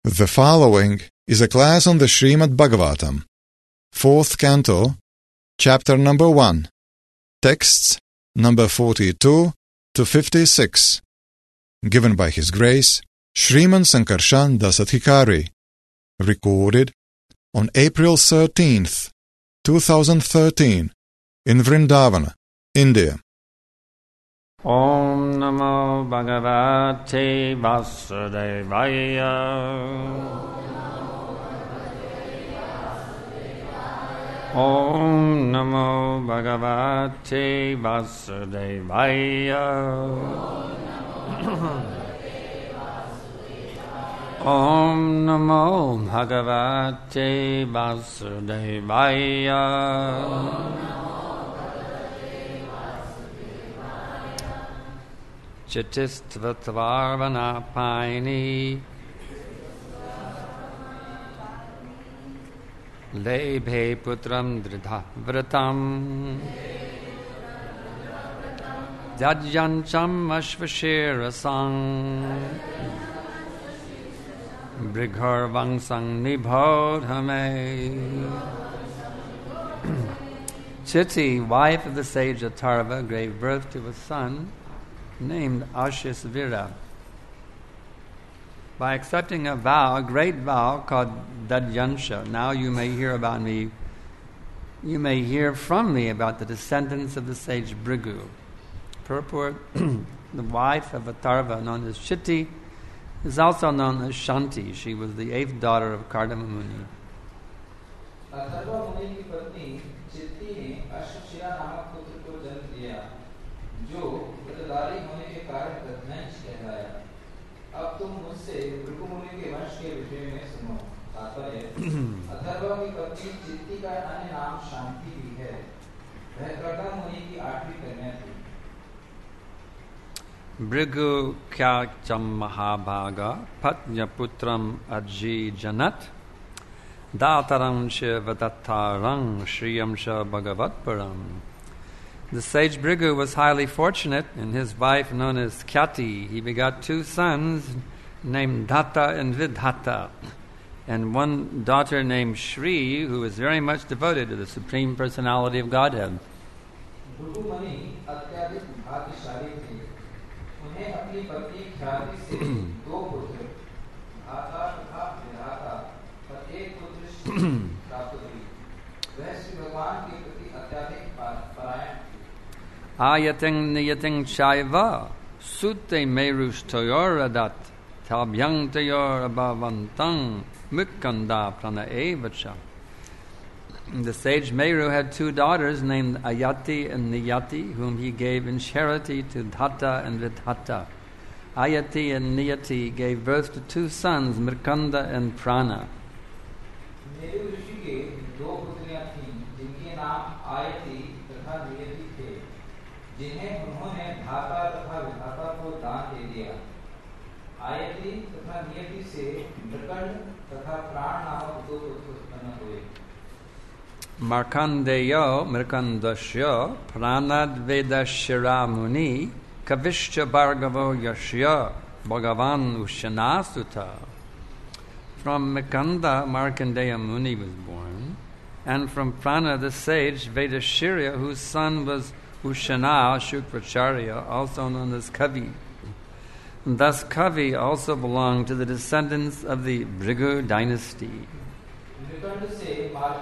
The following is a class on the Srimad Bhagavatam, 4th Canto, Chapter number 1, Texts number 42 to 56, given by His Grace, Shriman Sankarshan Dasadhikari, recorded on April 13th, 2013, in Vrindavana, India. Om Namo Bhagavate Vasudevaya. Om Namo Bhagavate Vasudevaya. Om Namo Bhagavate Vasudevaya. Chitistvatvarvana paini Lebhe putram dridha vratam Jajyancham ashvashirasang Brigharvangsang nibodhame. Chiti, wife of the sage Atharva, gave birth to a son named Ashishvira. By accepting a vow, a great vow called Dadyansha, now you may hear about me, you may hear from me about the descendants of the sage Bhrigu. Purport, the wife of Atharva, known as Chiti, is also known as Shanti. She was the 8th daughter of Kardama Muni. Atharva मुनि की पत्नी चित्ती ने अश्वशिरा नामक पुत्र को जन्म दिया, जो व्रतधारी होने के कारण दध्यंश कहलाया। अब तुम मुझसे भृगु मुनि के वंश के विषय में सुनो। तात्पर्य, अथर्वा की पत्नी चित्ती का अन्य नाम शांति भी है। वह कrdama मुनि की 8वीं कन्या थी। Bhrigu kyakyam mahabhaga patnya putram aji janat dataram shivadatarang shriyamsha bhagavatparam. The sage Bhrigu was highly fortunate, and his wife, known as Kyati, he begot 2 sons named Datta and Vidhata, and one daughter named Shri, who was very much devoted to the Supreme Personality of Godhead. Bhrigu मुनि अत्यधिक भाग्यशाली थे। उन्हें अपनी पत्नी ख्याति से 2 पुत्र धाता तथा विधाता और 1 पुत्र प्राप्त हुई। वह श्री भगवान के प्रति अत्यधिक परायण थी। Ayating niyating chaiva sute merush toyoradat tabhyang toyor abhavantang mukkanda prana evacha. The sage Meru had 2 daughters named Ayati and Niyati, whom he gave in charity to Dhatta and Vidhata. Ayati and Niyati gave birth to 2 sons, Mirkanda and Prana. मेरु ऋषि के 2 पुत्रियां थीं, जिनके नाम आयति तथा नियति थे, जिन्हें उन्होंने धाता तथा विधाता को दान दे दिया। आयति तथा नियति से मृकंड तथा प्राण नामक 2 पुत्र उत्पन्न हुए। Markandeyo Mirkandasya Pranadvedashira Muni Kavishya Bhargavo Yashya Bhagavan Ushanasuta. From Mirkanda, Markandeya Muni was born, and from Prana the sage Vedashirya, whose son was Ushana Shukracharya, also known as Kavi. And thus Kavi also belonged to the descendants of the Bhrigu dynasty. Mrikanda से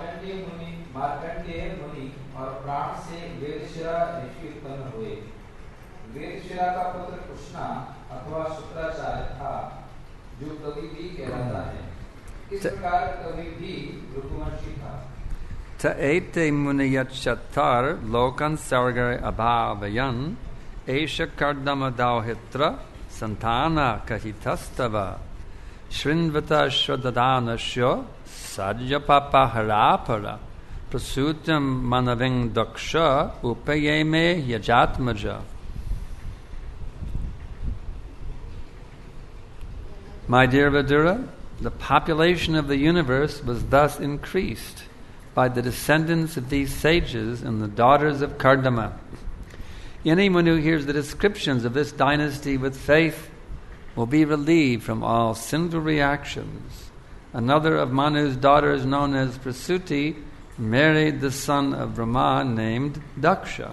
मार्कंडेय मुनि और प्राण से वेदशिरा ऋषि उत्पन्न हुए। वेदशिरा का पुत्र कृष्णा अथवा शुक्राचार्य था, जो कवि भी कहलाता है। इस प्रकार कवि भी भृगुवंशी था। Ta'ete muniyat shatar lokan sargar abhavayan esha kardama dauhitra santana kahitastava shrinvata shradadhanasya sadya papaharapara prasutam manaving daksha upayeme yajatmaja. My dear Vidura, the population of the universe was thus increased by the descendants of these sages and the daughters of Kardama. Anyone who hears the descriptions of this dynasty with faith will be relieved from all sinful reactions. Another of Manu's daughters, known as Prasuti, married the son of Brahma named Daksha.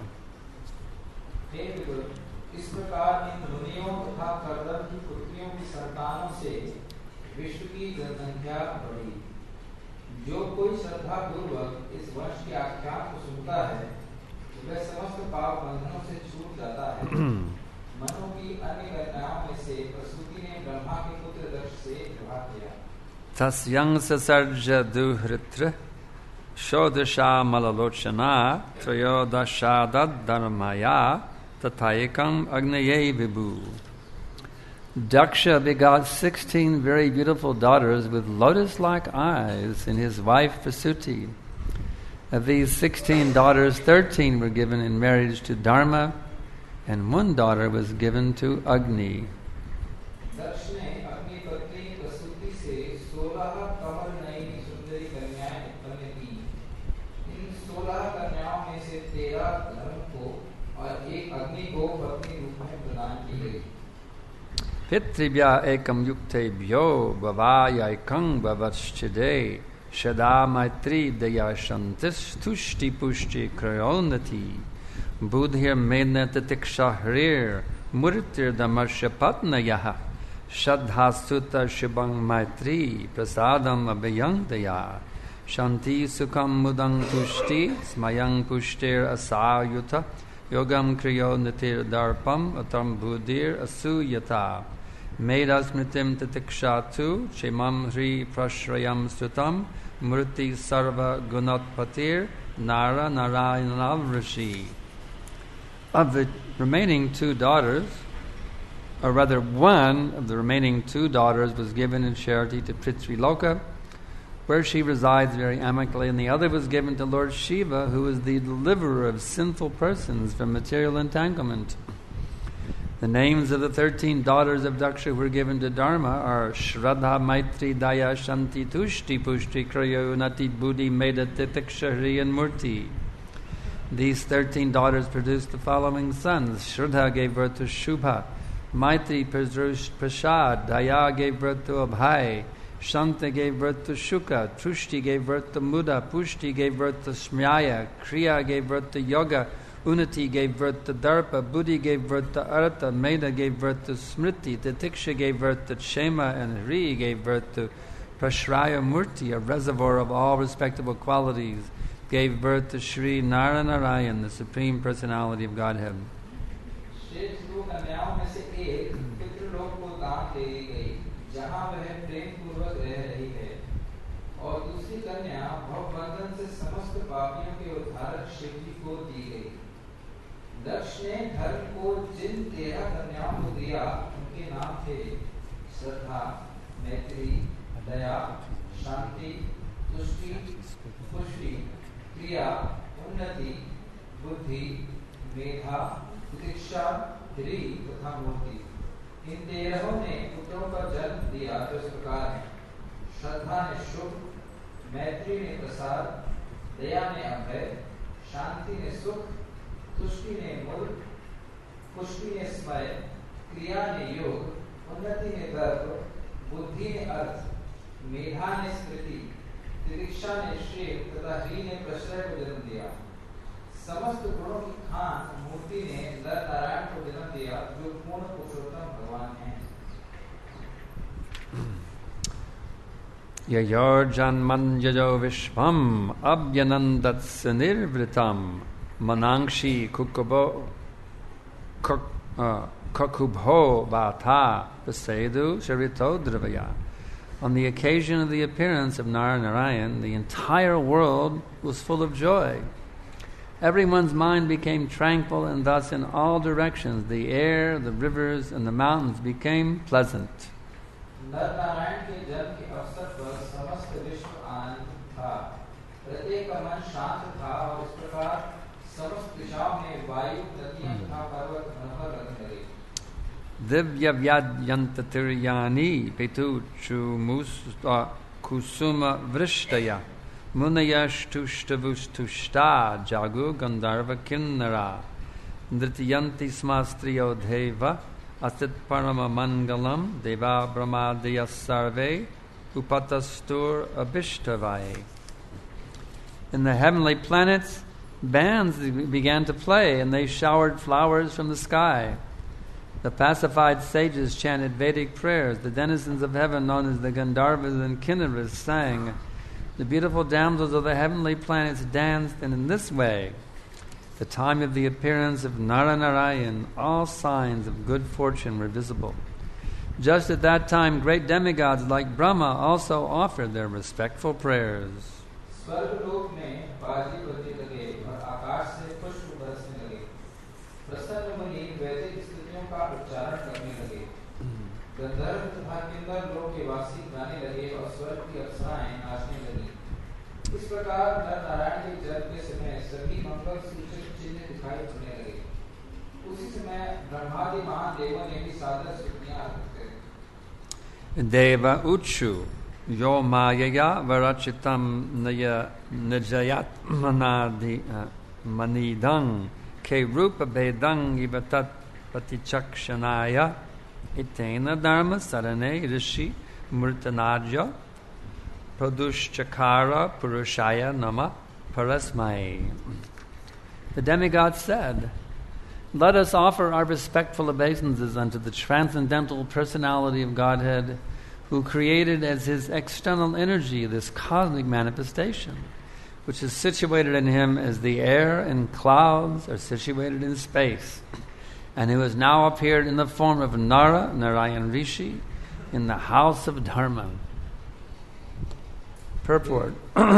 इस प्रकार इन मुनियों तथा कर्दम की पुत्रियों की संतानों से विश्व की जनसंख्या बढ़ी। जो कोई श्रद्धा पूर्वक इस वंश की आख्यान को सुनता है वह समस्त पाप बंधनों से छूट जाता है। मनु की अन्य कन्याओं में से प्रसूति ने ब्रह्मा के पुत्र दक्ष से विवाह किया। Tasyang sasarja duhritra shodasha malalochana trayodashadad dharmaya tatayakam agnaye vibhu. Daksha begot 16 very beautiful daughters with lotus-like eyes in his wife Prasuti. Of these 16 daughters, 13 were given in marriage to Dharma, and one daughter was given to Agni. Pitribhya ekam yuktebhyo bhavayakam bhavaschide shada maitri dayashantis tushti pushti krayonati buddhir medna tatikshaharir murtir damarshapatnayaha shadhasuta shibang maitri prasadam abhyang daya shanti sukham mudang tushti smayang pushtir asayuta yogam kriyo natir darpam atam buddhir asuyata Medasmritim tatikshatu shemam hri prashrayam sutam murti sarva gunatpatir nara narayanavrshi. Of the remaining 2 daughters, or rather one of the remaining 2 daughters was given in charity to Prithvi Loka, where she resides very amicably, and the other was given to Lord Shiva, who is the deliverer of sinful persons from material entanglement. The names of the 13 daughters of Daksha who were given to Dharma are Shraddha, Maitri, Daya, Shanti, Tushti, Pushti, Krayo, Nati, Buddhi, Meda, Titiksha, Hri, and Murti. These 13 daughters produced the following sons. Shraddha gave birth to Shubha, Maitri produced Prasad, Daya gave birth to Abhay, Shanta gave birth to Shuka, Tushti gave birth to Muda, Pushti gave birth to Smyaya, Kriya gave birth to Yoga, Unati gave birth to Darpa, Buddhi gave birth to Artha, Meda gave birth to Smriti, Titiksha gave birth to Kshema, and Hri gave birth to Prashraya Murti, a reservoir of all respectable qualities, gave birth to Sri Naranarayan, the Supreme Personality of Godhead. दक्ष ने धर्म को जिन 13 कन्याओं को दिया उनके नाम थे श्रद्धा, मैत्री, दया, शांति, तुष्टि, पुष्टि, क्रिया, उन्नति, बुद्धि, मेधा, तितिक्षा, ह्री तथा मूर्ति। इन 13 ने पुत्रों का जन्म दिया जो इस प्रकार है। श्रद्धा ने शुभ, मैत्री ने प्रसाद, दया ने अभय, शांति ने सुख, तुष्टि ने मूल, पुष्टि ने स्मय, क्रिया ने योग, उन्नति ने दर्प, बुद्धि ने अर्थ, मेधा ने स्मृति, तितिक्षा ने श्रेय तथा ह्री ने प्रश्रय को जन्म दिया। समस्त गुणों की खान मूर्ति ने नर नारायण को जन्म दिया जो पूर्ण पुरुषोत्तम भगवान हैं। Yayorjanmanjajo vishvam abhyanandats nirvritam Manangshi kakubho vata pasedu sharito dravaya. On the occasion of the appearance of Narayan, the entire world was full of joy. Everyone's mind became tranquil, and thus in all directions the air, the rivers, and the mountains became pleasant. Narayan के जन्म के अवसर पर समस्त विश्व आनंद था। प्रत्येक का मन शांत था और इस प्रकार समस्त दिशाओं में वायु, नदियां तथा पर्वत मनोहर लगने लगे। Divya vyadyantatiriyani petu chumusta kusuma vrishtaya munayashtushtavustushta jagu gandharva kinnara nrityanti smastriyo deva asit parama mangalam deva brahmadya sarve upatastur abhishtavai. In the heavenly planets, bands began to play, and they showered flowers from the sky. The pacified sages chanted Vedic prayers. The denizens of heaven, known as the Gandharvas and Kinnaras, sang. The beautiful damsels of the heavenly planets danced, and in this way, the time of the appearance of Nara-Narayan, all signs of good fortune were visible. Just at that time, great demigods like Brahma also offered their respectful prayers. स्वर्गलोक में बाजी बजने लगे और आकाश से पुष्प बरसने लगे। प्रसन्न मुनि वैदिक स्तुतियों का उच्चारण करने लगे। गंधर्व तथा किन्नर लोक के वासी गाने लगे और स्वर्ग की अप्सराएं नाचने लगी। इस प्रकार नर नारायण के जन्म के समय सभी मंगल सूचक चिन्ह दिखाई पड़ने लगे। उसी समय ब्रह्मादि महान देवों ने भी सादर स्तुतियां अर्पित करी। Deva Uchu Yo Mayaya Varachitam Naya Nijayat Manidang Ke Rupa Bedang Ivatat Patichakshanaya Itena Dharma Sarane Rishi Murtanadja Pradushchakara Purushaya Nama Parasmai. The demigod said, "Let us offer our respectful obeisances unto the transcendental personality of Godhead, who created as his external energy this cosmic manifestation, which is situated in him as the air and clouds are situated in space, and who has now appeared in the form of Nara, Narayan Rishi, in the house of Dharma." Purport.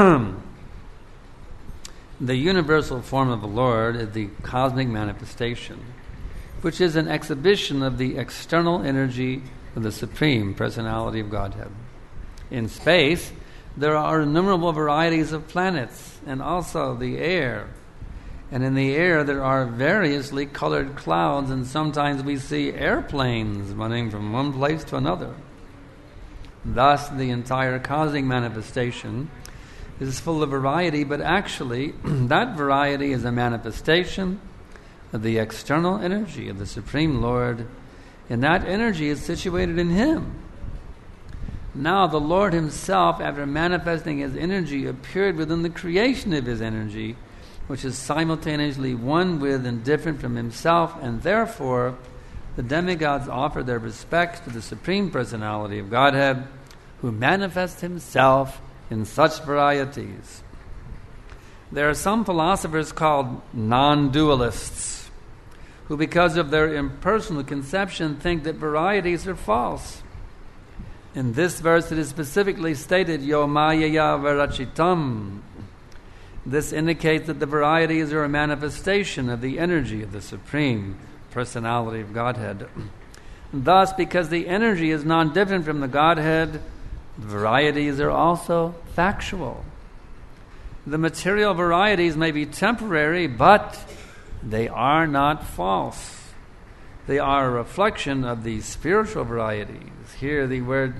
The universal form of the Lord is the cosmic manifestation, which is an exhibition of the external energy of the Supreme Personality of Godhead. In space, there are innumerable varieties of planets and also the air. And in the air, there are variously colored clouds, and sometimes we see airplanes running from one place to another. Thus, the entire cosmic manifestation is full of variety, but actually, that variety is a manifestation of the external energy of the Supreme Lord, and that energy is situated in Him. Now, the Lord Himself, after manifesting His energy, appeared within the creation of His energy, which is simultaneously one with and different from Himself, and therefore, the demigods offer their respects to the Supreme Personality of Godhead, who manifests Himself in such varieties. There are some philosophers called non-dualists, who because of their impersonal conception think that varieties are false. In this verse it is specifically stated, Yo Mayaya Varachitam. This indicates that the varieties are a manifestation of the energy of the Supreme Personality of Godhead. Thus, because the energy is non-different from the Godhead, the varieties are also factual. The material varieties may be temporary, but they are not false. They are a reflection of the spiritual varieties. Here the word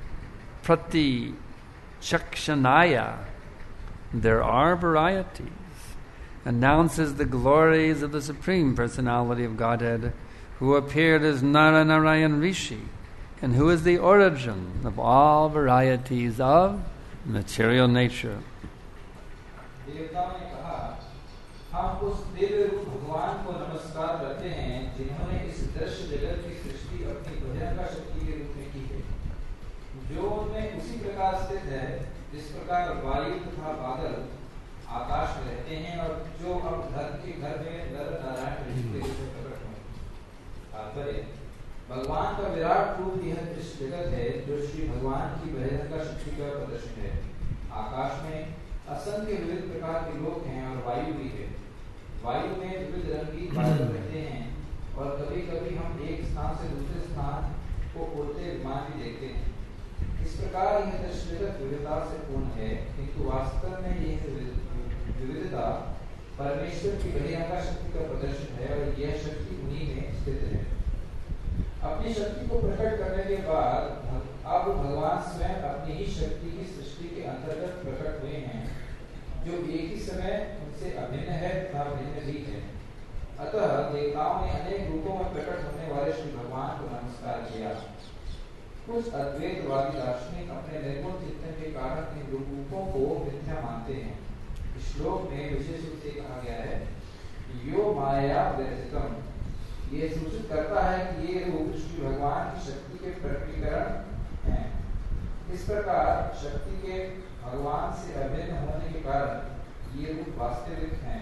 pratichakshanaya, there are varieties, announces the glories of the Supreme Personality of Godhead, who appeared as Nara-Narayan Rishi, and who is the origin of all varieties of material nature. देवताओं ने कहा, हम उस दिव्य रूप भगवान को नमस्कार करते हैं जिन्होंने इस दृश्य जगत की सृष्टि अपनी भजनका शक्ति के रूप में की है, जो उनमें उसी प्रकार स्थित है जिस प्रकार वायु तथा बादल आकाश में रहते हैं और जो अब धरती के घर में नर नारायण ऋषि के रूप में प्रकट हुए। तात्पर्य, भगवान का विराट रूप यह दृश्य जगत है जो श्री भगवान की भजनका शक्ति का प्रदर्शन है। आकाश में असंख्य विविध प्रकार के लोक हैं और वायु भी है। वायु में विविध रंगी बादल रहते हैं और कभी-कभी हम एक स्थान से दूसरे स्थान को उड़ते विमान भी देखते हैं। इस प्रकार यह दृश्य जगत विविधता से पूर्ण है, किंतु वास्तव में यह विविधता परमेश्वर की भजनका शक्ति का प्रदर्शन है और यह शक्ति उन्हीं में स्थित है। अपनी शक्ति को प्रकट करने के बाद अब भगवान स्वयं अपनी ही शक्ति की सृष्टि के अंतर्गत प्रकट हुए हैं, जो एक ही समय उनसे अभिन्न है तथा भिन्न भी है। अतः देवताओं ने अनेक रूपों में प्रकट होने वाले श्री भगवान को नमस्कार किया। कुछ अद्वैतवादी दार्शनिक अपने निर्गुण चिंतन के कारण इन रूपों को मिथ्या मानते हैं। इस श्लोक में विशेष रूप से कहा गया है, यो माया व्यतितम, ये सूचित करता है कि ये रूप श्री भगवान की शक्ति के प्रकटीकरण हैं। इस प्रकार शक्ति के भगवान से अभिन्न होने के कारण ये रूप वास्तविक हैं।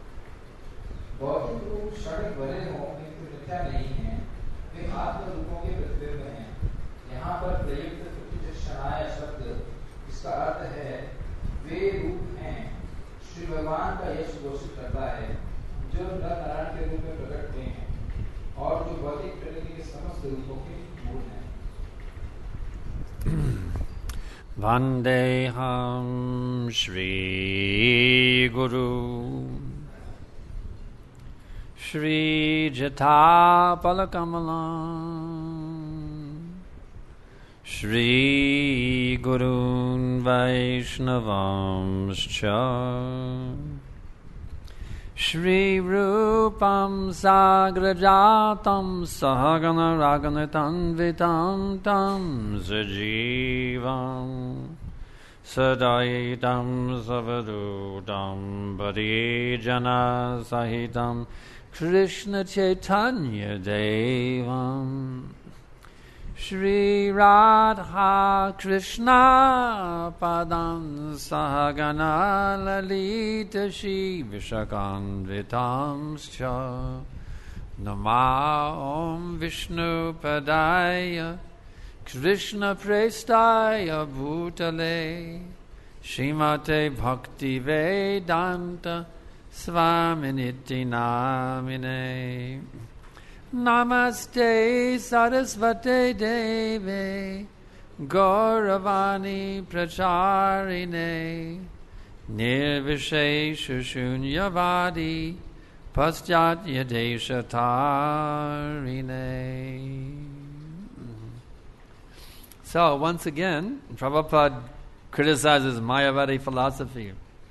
भौतिक रूप क्षणिक भले हों किंतु मिथ्या नहीं है, वे आत्म रूपों के प्रतिबिंब हैं। यहाँ पर प्रयुक्त प्रतिष्ठानाय शब्द, इसका अर्थ है वे रूप हैं। श्री भगवान का यश घोषित करता है जो नर नारायण के रूप में प्रकट हुए हैं और जो भौतिक प्रकृति के समस्त रूपों के मूल हैं। Vandeham Shri Guru Shri Jatapalakamalam Shri Gurun Vaishnavamscha Shri Rupam Sagrajatam Sahagana Raganitam Vitam Tam Sajivam Sadaitam Savadutam Bharijana Sahitam Krishna Chaitanya Devam Shri Radha Krishna Padam Sahagana Lalita Shri Vishakanvitamscha Nama Om Vishnu Padaya Krishna Prestaya Bhutale Shrimate Bhakti Vedanta Swaminiti Namine Namaste Sarasvate Deve Gauravani Pracharine Nirvishesha Shunyavadi Paschatya Deshatarine. So once again, Prabhupada criticizes Mayavadi philosophy.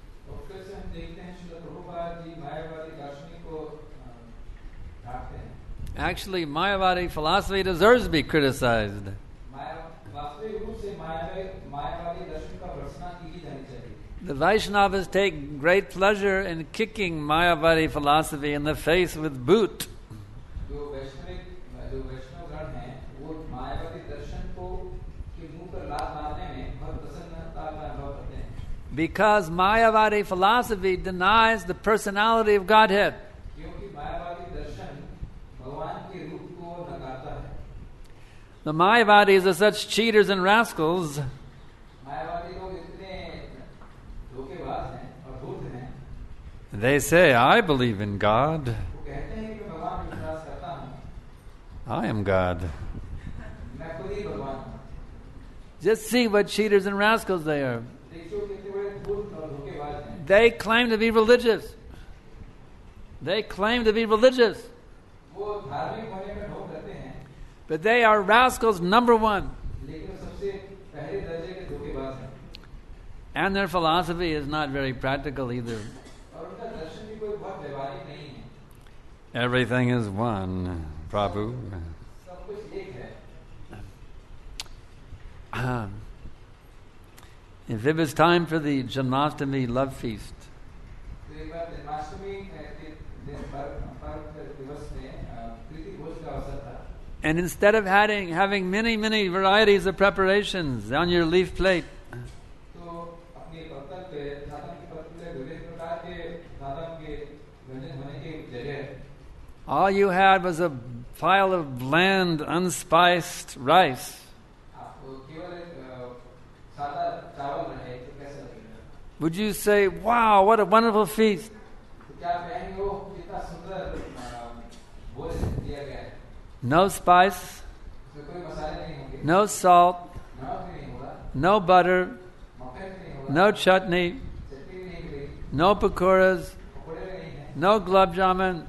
Actually, Mayavadi philosophy deserves to be criticized. The Vaishnavas take great pleasure in kicking Mayavadi philosophy in the face with boot. Because Mayavadi philosophy denies the personality of Godhead. The Mayavadis are such cheaters and rascals. They say, I believe in God. I am God. Just see what cheaters and rascals they are. They claim to be religious. They claim to be religious. But they are rascals number one. And their philosophy is not very practical either. Everything is one, Prabhu. If it was time for the Janmashtami love feast, and instead of having many varieties of preparations on your leaf plate, all you had was a pile of bland, unspiced rice. Would you say, wow, what a wonderful feast? No spice, no salt, no butter, no chutney, no pakoras, no gulab jamun,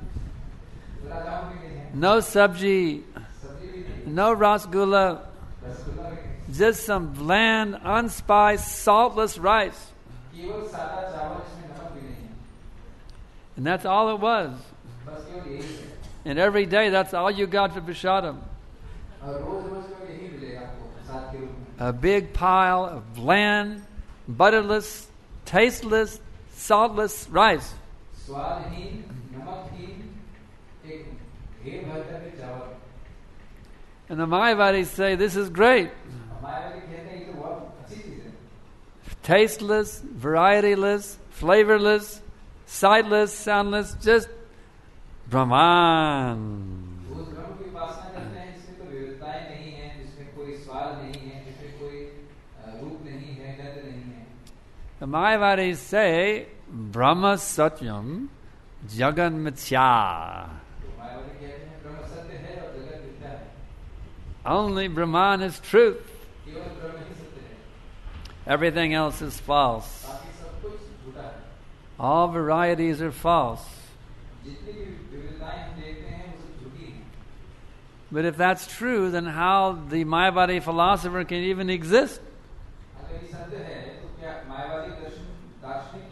no sabji, no rasgulla, just some bland, unspiced, saltless rice. And that's all it was. बस केवल यही है And every day, that's all you got for Prashadam. और रोज-रोज केवल यही मिलेगा आपको प्रसाद के रूप में A big pile of bland, butterless, tasteless, saltless rice. स्वादहीन नमकहीन एक ढेर भर कर के चावल And the Mayavadis say, this is great. मायावादी कहते हैं ये तो बहुत अच्छी चीज है Tasteless, varietyless, flavorless, sightless, soundless, just Brahman. उस ब्रह्म की उपासना करते हैं जिसमें कोई विविधताएं नहीं है जिसमें कोई स्वाद नहीं है जिसमें कोई रूप नहीं है गंध नहीं है The Mayavadis say, Brahma Satyam, Jagan Mithya. तो मायावादी कहते हैं ब्रह्म सत्य है और जगत मिथ्या है Only Brahman is truth. केवल ब्रह्म ही सत्य है Everything else is false. बाकी सब कुछ झूठा है All varieties are false. जितनी भी विविधताएं हम देखते हैं वो सब झूठी हैं But if that's true, then how the Mayavadi philosopher can even exist? अगर ये सत्य है तो क्या मायावादी दार्शनिक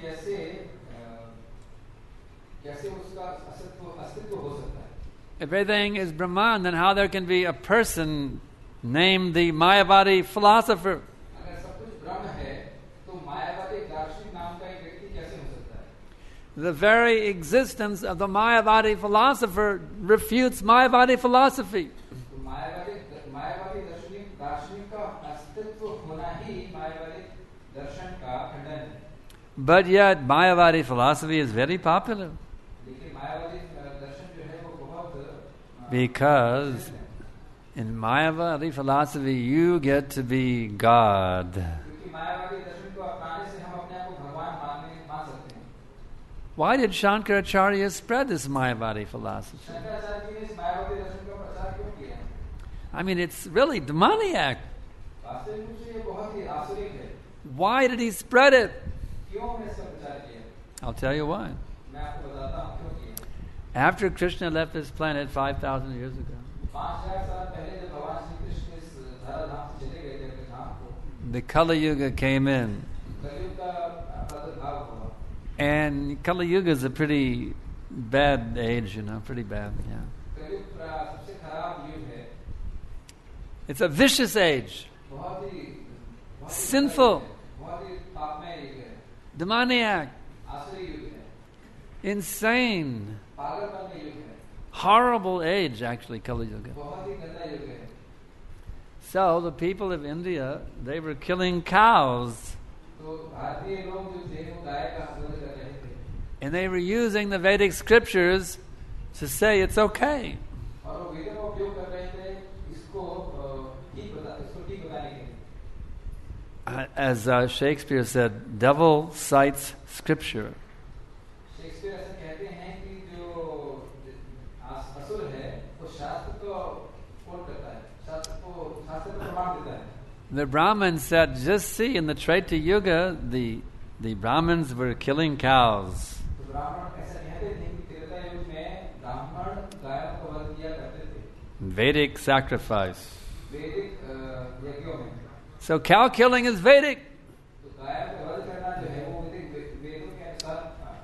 कैसे उसका अस्तित्व हो सकता है If everything is Brahman, then how there can be a person named the Mayavadi philosopher? अगर सब कुछ ब्रह्म है तो मायावादी दार्शनिक नाम का एक व्यक्ति कैसे हो सकता है The very existence of the Mayavadi philosopher refutes Mayavadi philosophy. तो मायावादी दार्शनिक का अस्तित्व होना ही मायावादी दर्शन का खंडन है But yet, Mayavadi philosophy is very popular लेकिन मायावादी दर्शन जो है वो बहुत because in Mayavadi philosophy you get to be God. क्योंकि मायावादी दर्शन को अपनाने से हम अपने आप को भगवान मान सकते हैं Why did Shankaracharya spread this Mayavadi philosophy? Shankaracharya ji ने इस मायावादी दर्शन का प्रचार क्यों किया I mean, it's really demoniac. वास्तविक रूप से ये बहुत ही आसुरिक है Why did he spread it? क्यों हमने इसका प्रचार किया I'll tell you why. मैं आपको बताता हूँ क्यों किया After Krishna left this planet 5,000 years ago, 5000 साल पहले जब भगवान श्री कृष्ण इस धराधाम से चले गए थे अपने धाम को the Kali Yuga came in. कलयुग का प्रादुर्भाव हुआ And Kali Yuga is a pretty bad age, pretty bad, yeah. कलयुग सबसे खराब युग है It's a vicious age, बहुत ही sinful, बहुत ही पापमय युग है demoniac, आसुरी युग है insane, पागलपन में युग है horrible age, actually, Kali Yuga. बहुत ही गंदा युग है So the people of India, they were killing cows. तो भारतीय लोग जो थे वो गाय का वध कर रहे थे And they were using the Vedic scriptures to say it's okay. और वो वेदों का उपयोग कर रहे थे इसको ठीक बताने के लिए As Shakespeare said, devil cites scripture. Shakespeare ऐसा कहते हैं कि जो असुर है वो शास्त्र को कोट करता है शास्त्र को प्रमाण देता है The Brahmins said, just see, in the Treta Yuga, the Brahmins were killing cows. तो ब्राह्मण ऐसा कहते थे कि त्रेता युग में ब्राह्मण गायों को वध किया करते थे Vedic sacrifice. वैदिक यज्ञों में So cow killing is Vedic. तो गायों को वध करना जो है वो वेदों के अनुसार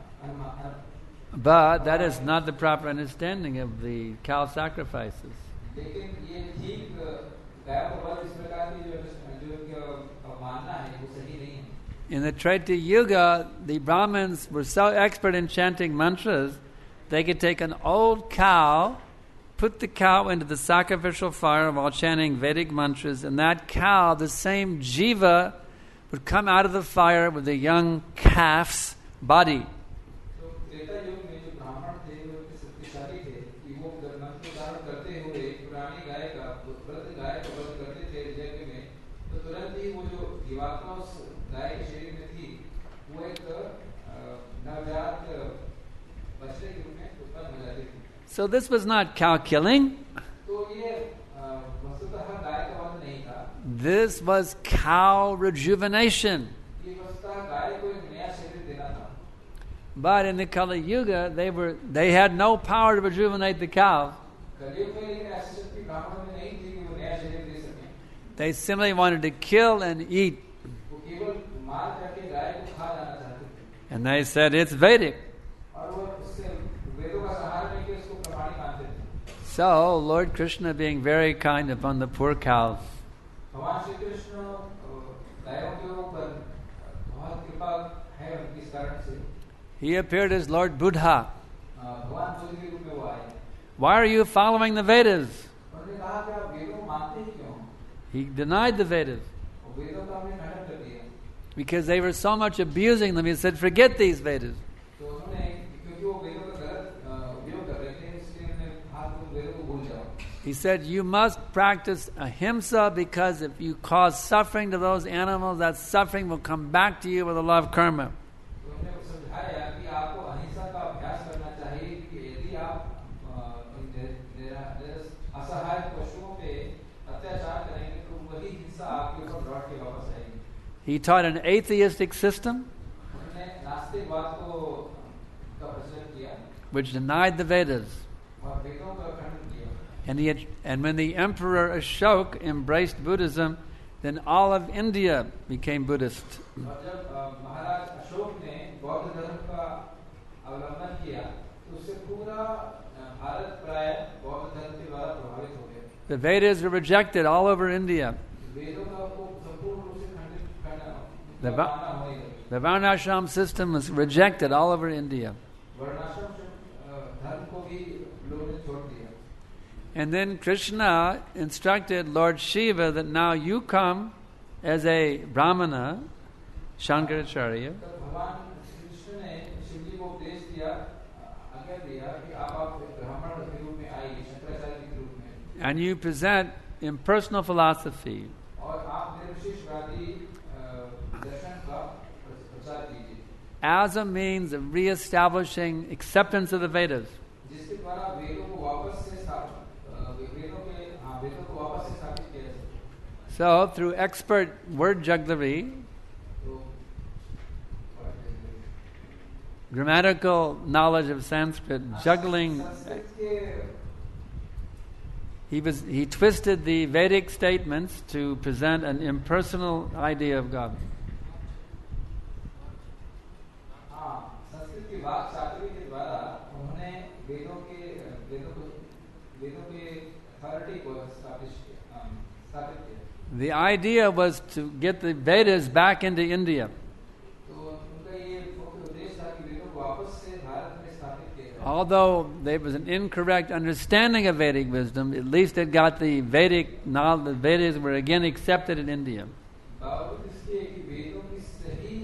But that is not the proper understanding of the cow sacrifices. लेकिन ये ठीक गायों को वध इस प्रकार की जो मानना है वो सही नहीं है In the Treta Yuga, the Brahmins were so expert in chanting mantras, they could take an old cow, put the cow into the sacrificial fire while chanting Vedic mantras, and that cow, the same jiva, would come out of the fire with a young calf's body. तो त्रेता युग में जो ब्राह्मण थे वो शक्तिशाली थे कि वो मंत्र उच्चारण करते हुए पुरानी गाय का वध करते थे यज्ञ में तो तुरंत ही वो जो जीवात्मा उस गाय के शरीर में थी वो एक नवजात बच्चे के रूप में उत्पन्न हो जाती थी So this was not cow killing. तो ये वस्तुतः गाय का वध नहीं था This was cow rejuvenation. ये वस्तुतः गाय को एक नया शरीर देना था But in the Kali Yuga, they had no power to rejuvenate the cow. कलयुग में लेकिन ऐसी शक्ति ब्राह्मणों में नहीं थी कि वो नया शरीर दे सके They simply wanted to kill and eat. वो केवल मार करके गाय को खा जाना चाहते थे And they said, it's Vedic. और वो उससे वेदों का सहारा लेके So, Lord Krishna being very kind upon the poor cows, भगवान श्री कृष्ण गायों के ऊपर बहुत कृपा है उनकी इस कारण से he appeared as Lord Buddha. भगवान बुद्ध के रूप में वो आए. Why are you following the Vedas? उन्होंने कहा कि आप वेदों को मानते ही क्यों? He denied the Vedas वेदों का आपने खंडन कर दिया. because they were so much abusing them. He said, forget these Vedas. तो उन्होंने क्योंकि वो वेदों का गलत उपयोग कर रहे थे इसलिए उन्होंने कहा तुम वेदों को भूल जाओ. He said, you must practice ahimsa because if you cause suffering to those animals, that suffering will come back to you with a lot of karma. तो उन्होंने समझाया कि आपको अहिंसा का अभ्यास करना चाहिए कि यदि आप असहाय पशुओं पे अत्याचार करेंगे तो वही हिंसा आपके ऊपर लौट के वापस आएगी. He taught an atheistic system उन्होंने नास्तिकवाद को का प्रचलन किया which denied the Vedas. और वेदों का खंडन किया. And when the Emperor Ashoka embraced Buddhism, then all of India became Buddhist. और जब महाराज अशोक ने बौद्ध धर्म का अवलंबन किया तो उससे पूरा भारत प्राय बौद्ध धर्म के द्वारा प्रभावित हो गया. The Vedas were rejected all over India. वेदों का संपूर्ण रूप से खंडित The करना होने लगा. The Varnashram system was rejected all over India. वर्णाश्रम धर्म को भी लोगों ने छोड़ दिया. And then Krishna instructed Lord Shiva that now you come as a Brahmana, Shankaracharya, तब भगवान कृष्ण ने शिव जी को उपदेश दिया, आज्ञा दिया कि आप ब्राह्मण के रूप में आइए, शंकराचार्य के रूप में, and you present impersonal philosophy. और आप निर्विशेषवादी दर्शन का प्रचार कीजिए. As a means of re-establishing acceptance of the Vedas. जिसके द्वारा वेदों को वापस से स्थापित किया जा सके. So, through expert word jugglery, तो grammatical knowledge of Sanskrit, juggling, Sanskrit के he twisted the Vedic statements to present an impersonal idea of God. Sanskrit की वाक चातुर्य के द्वारा उन्होंने वेदों के अथॉरिटी को स्थापित किया. The idea was to get the Vedas back into India. तो उनका ये मुख्य उद्देश्य था कि वेदों को वापस से भारत में स्थापित किया जाए. Although there was an incorrect understanding of Vedic wisdom, at least it got the Vedic knowledge. The Vedas were again accepted in India. बावजूद इसके कि वेदों की सही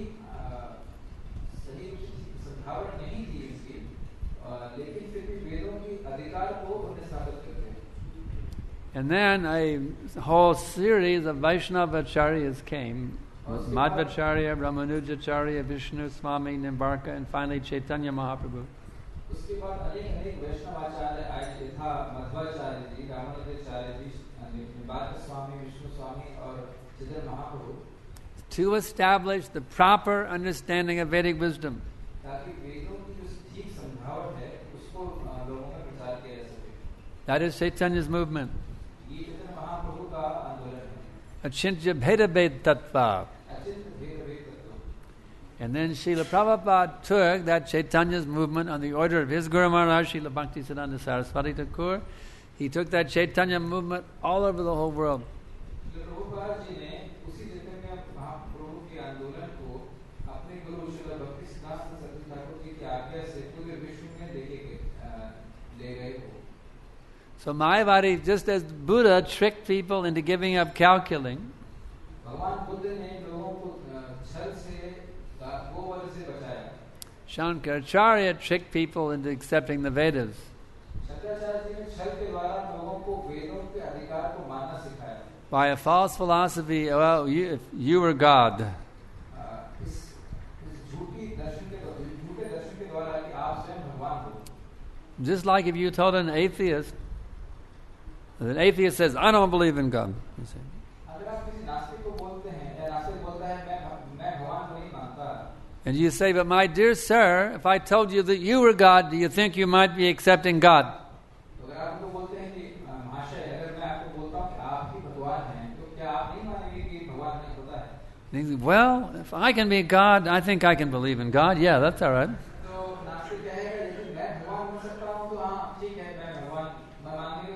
समझावट नहीं थी इसकी, लेकिन फिर भी वेदों की अधिकार को उन्हें स्थापित कर दिया. And then a whole series of Vaishnava acharyas came. Madhvacharya, Ramanujacharya, Vishnu Swami, Nimbarka, and finally Chaitanya Mahaprabhu. उसके बाद अनेक वैष्णवाचार्य आए. यथा मध्वाचार्य जी, रामानुजाचार्य जी, निम्बार्क स्वामी, विष्णु स्वामी और Chaitanya Mahaprabhu, to establish the proper understanding of Vedic wisdom. ताकि वेदों की जो ठीक समझावट है उसको लोगों में प्रचार किया जा सके. That is Chaitanya's movement. ये चैतन्य महाप्रभु का आंदोलन है. Achintya Bhedabhed Tattva. अचिंत्य भेद तत्व. And then Srila Prabhupada took that Chaitanya's movement on the order of his Guru Maharaj, Srila Bhaktisiddhanta Saraswati Thakur. He took that Chaitanya movement all over the whole world. Prabhupada ji ने उसी चैतन्य महाप्रभु के आंदोलन को अपने गुरु श्रील भक्तिसिद्धांत सरस्वती ठाकुर जी की आज्ञा से पूरे विश्व में ले गए हो. So Mayavadi, just as Buddha tricked people into giving up calculating, भगवान बुद्ध ने लोगों को छल से गोवध से बचाया. Shankaracharya tricked people into accepting the Vedas. Shankaracharya ji ने छल के द्वारा लोगों को वेदों के अधिकार को मानना सिखाया. By a false philosophy, well, if you were God. इस झूठे दर्शन के द्वारा कि आप स्वयं भगवान हो. Just like if you told an atheist says, I don't believe in God. You say. अगर आप किसी नास्तिक को बोलते हैं या नास्तिक बोलता है मैं भगवान को नहीं मानता. And you say, but my dear sir, if I told you that you were God, do you think you might be accepting God? तो अगर आप उनको बोलते हैं कि महाशय अगर मैं आपको बोलता हूँ कि आप ही भगवान हैं तो क्या आप नहीं मानेंगे कि भगवान नहीं होता है? And you say, well, if I can be God, I think I can believe in God. Yeah, that's all right. तो नास्तिक कहेगा यदि मैं भगवान हो सकता हूँ तो हाँ ठीक है मैं भगवान मैं मानने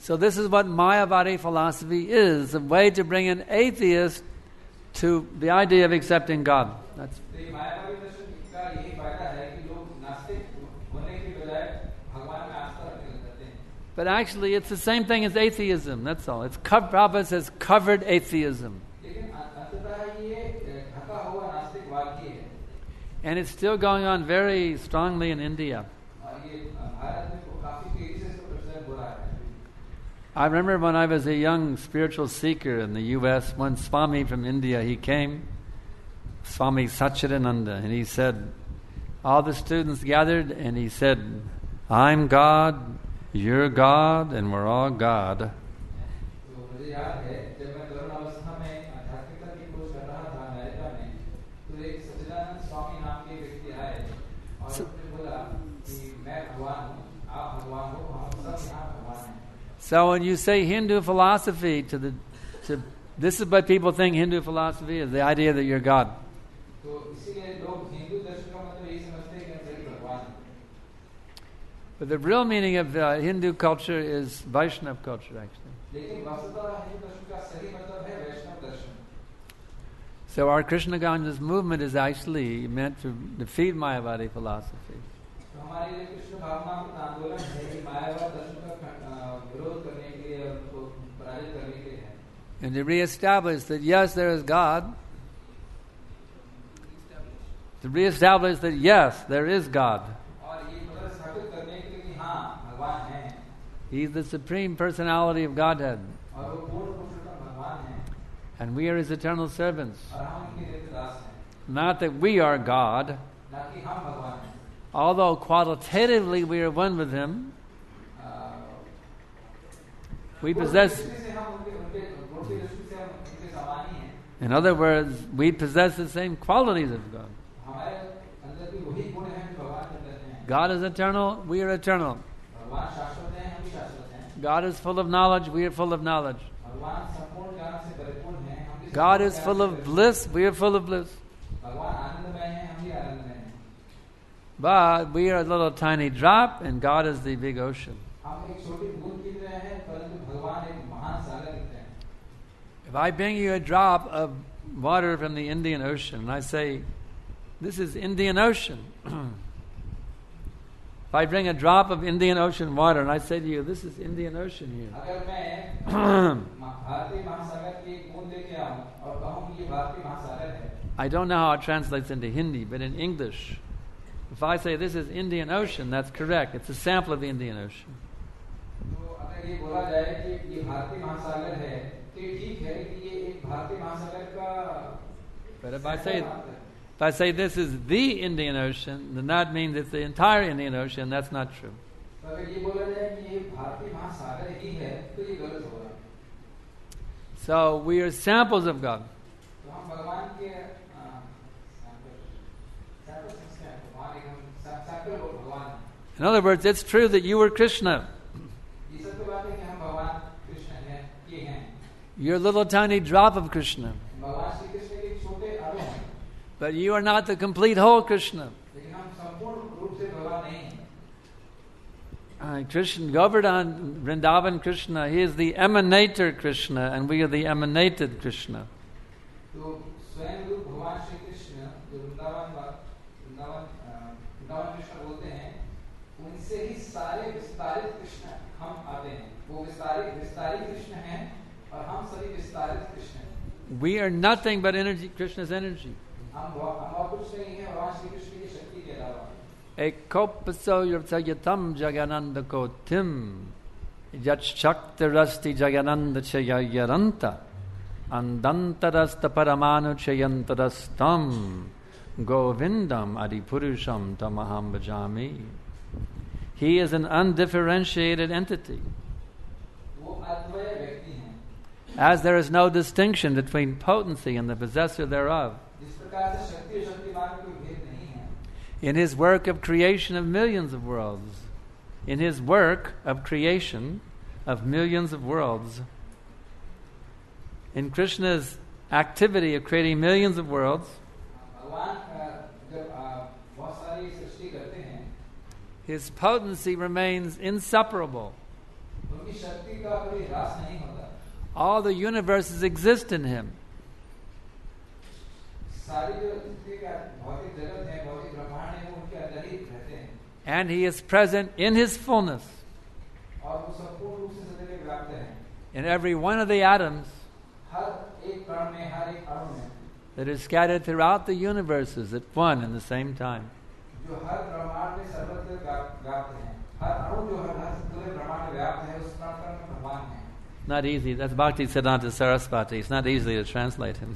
So this is what Mayavadi philosophy is, a way to bring an atheist to the idea of accepting God. That's तो ये मायावादी दर्शन का यही फायदा है कि लोग नास्तिक होने की बजाय भगवान में आस्था रखने लग जाते हैं. But actually, it's the same thing as atheism. That's all. Prabhupada says covered atheism. लेकिन अंततः ये ढका हुआ नास्तिकवाद ही है. And it's still going on very strongly in India. और ये भारत में काफी तेजी से इसका प्रचलन हो रहा है. I remember when I was a young spiritual seeker in the U.S., one Swami from India, he came, Swami Satchidananda, and he said, all the students gathered, and he said, I'm God, you're God, and we're all God. तो मुझे याद है जब मैं तरुण अवस्था में आध्यात्मिकता की खोज कर रहा था अमेरिका में, तो एक सच्चिदानंद स्वामी नाम के व्यक्ति आए और उन्होंने बोला कि मैं भगवान हूँ, आप भगवान हो, हम सब यहाँ भगवान हैं. So when you say Hindu philosophy this is what people think Hindu philosophy is, the idea that you're God. तो इसीलिए लोग हिंदू दर्शन का मतलब यही समझते हैं कि हम सभी भगवान हैं. But the real meaning of Hindu culture is Vaishnava culture, actually. लेकिन वस्तुतः हिंदू दर्शन का सही मतलब है वैष्णव दर्शन. So our Krishna consciousness movement is actually meant to defeat Mayavadi philosophy. तो हमारे लिए कृष्ण भावनात्मक आंदोलन है कि मायावाद दर्शन का विरोध करने के लिए और उनको पराजित करने के लिए है. And to reestablish that yes, there is God. To reestablish that yes, there is God. और ये मतलब स्थापित करने के लिए कि हाँ भगवान है. He's the supreme personality of Godhead. और वो पूर्ण पुरुषोत्तम भगवान है. And we are His eternal servants. और हम उनके नित्य दास हैं. Not that we are God, ना कि हम भगवान हैं. although qualitatively we are one with Him. We possess, दृष्टि से हम उनके गुण की दृष्टि से हम उनके समान ही हैं. in other words, we possess the same qualities of God. हमारे अंदर भी वही गुण हैं जो भगवान के अंदर हैं. God is eternal, we are eternal. भगवान शाश्वत हैं, हम भी शाश्वत हैं. God is full of knowledge, we are full of knowledge. भगवान संपूर्ण ज्ञान से परिपूर्ण हैं, हम भी God संपूर्ण is ज्ञान full से of bliss, we are full of bliss. भगवान आनंदमय हैं, हम भी आनंदमय हैं. But we are a little tiny drop and God is the big ocean. हम एक छोटी बूंद की तरह हैं, परंतु भगवान एक महान सागर की तरह हैं. If I bring you a drop of water from the Indian Ocean and I say, this is Indian Ocean. If I bring a drop of Indian Ocean water and I say to you, this is Indian Ocean here. अगर मैं भारतीय महासागर की एक बूंद लेके आऊं और कहूं कि ये भारतीय महासागर है. I don't know how it translates into Hindi, but in English, if I say this is Indian Ocean, that's correct. It's a sample of the Indian Ocean. तो अगर ये बोला जाए कि ये भारतीय महासागर है, तो ये ठीक है कि ये एक भारतीय महासागर का. But if I say this is the Indian Ocean, then that means it's the entire Indian Ocean. That's not true. तो अगर ये बोला जाए कि ये भारतीय महासागर ही है, तो ये गलत होगा. So we are samples of God. तो हम भगवान के भगवान एक हम सैंपल भगवान हैं. In other words, it's true that you were Krishna. ये सब तो बात है कि हम भगवान कृष्ण हैं, ये हैं. You're a little tiny drop of Krishna. भगवान श्री कृष्ण के एक छोटे अणु हैं. But you are not the complete whole Krishna. लेकिन हम संपूर्ण रूप से भगवान नहीं हैं. Krishna, Govardhan, Vrindavan Krishna, he is the emanator Krishna and we are the emanated Krishna. तो स्वयं रूप भगवान श्री कृष्ण जो वृंदावन कृष्ण बोलते हैं, उनसे ही सारे विस्तारित कृष्ण हम आते हैं. वो विस्तारित कृष्ण हैं और हम सभी विस्तारित कृष्ण हैं. We are nothing but energy, Krishna's energy. हम और कुछ नहीं है भगवान श्री कृष्ण की शक्ति के अलावा. Ekopaso yurtayatam jagananda kotim yachaktarasti jagananda chayayaranta andantarasta paramanu chayantarastam govindam adipurusham tamaham bhajami. He is an undifferentiated entity. वो अद्वय व्यक्ति हैं. As there is no distinction between potency and the possessor thereof. जिस प्रकार से शक्ति और शक्तिमान में कोई भेद नहीं है. In His work of creation of millions of worlds, in His work of creation of millions of worlds, in Krishna's activity of creating millions of worlds, भगवान जब बहुत सारी सृष्टि करते हैं, His potency remains inseparable. उनकी शक्ति भक्ति का कभी ह्रास नहीं होता। All the universes exist in him. सारी जो भौतिक जगत है, भौतिक ब्रह्मांड है, वो उनके अंदर ही रहते हैं। And he is present in his fullness. और वो संपूर्ण रूप से सदैव व्याप्त है। In every one of the atoms हर एक कण में, हर एक अणु में, that is scattered throughout the universes at one and the same time. जो हर ब्रह्मांड में सर्वत्र व्याप्त है, हर अणु जो है हर पूरे ब्रह्मांड में व्याप्त है, उस कण कण में भगवान है। Not easy. That's Bhaktisiddhanta Saraswati. It's not easy to translate him.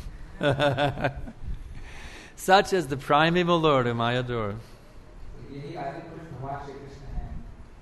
Such is the primeval Lord whom I adore. यही आदि पुरुष भगवान श्री कृष्ण हैं।